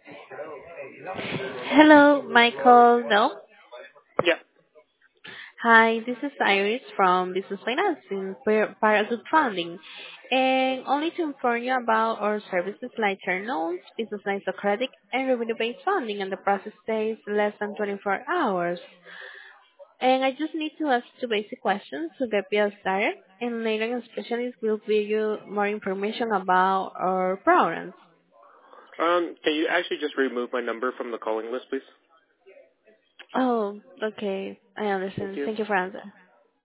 Hello, Michael. No. Yeah. Hi, this is Iris from Business Financing, Parachute Funding. And only to inform you about our services like term loans, business lines of credit, and revenue-based funding, and the process takes less than 24 hours. And I just need to ask two basic questions to get you started, and later a specialist will give you more information about our programs. Can you actually just remove my number from the calling list, please? Oh, okay. I Thank understand. you. Thank you for answering.